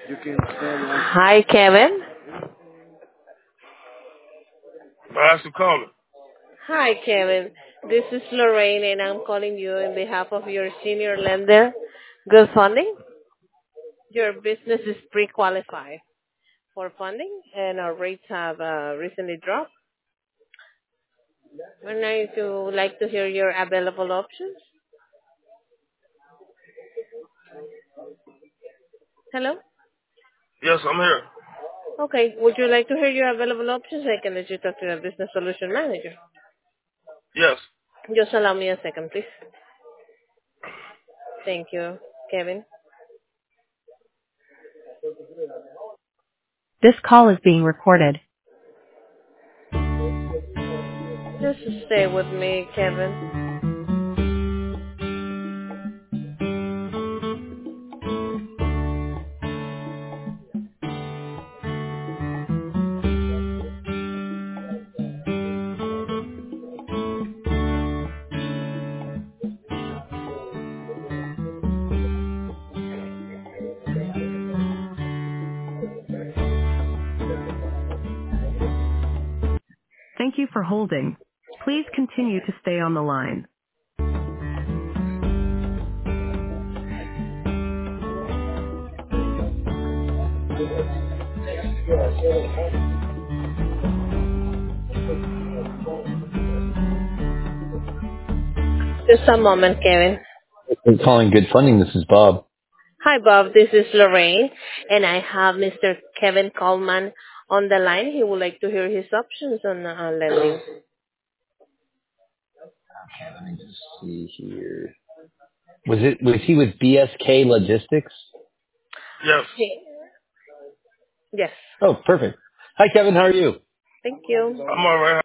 Hi, Kevin. Ask the caller. Hi, Kevin. This is Lorraine, and I'm calling you on behalf of your senior lender, Good Funding. Your business is pre-qualified for funding, and our rates have recently dropped. Would like to hear your available options. Hello? Yes, I'm here. Okay. Would you like to hear your available options? I can let you talk to the business solution manager. Yes. Just allow me a second, please. Thank you, Kevin. This call is being recorded. Just stay with me, Kevin. Thank you for holding. Please continue to stay on the line. Just a moment, Kevin. We're calling Good Funding. This is Bob. Hi, Bob. This is Lorraine, and I have Mr. Kevin Coleman on the line. He would like to hear his options on lending. Okay, let me just see here. Was he with BSK Logistics? Yes. Yes. Oh, perfect. Hi, Kevin. How are you? Thank you. I'm all right.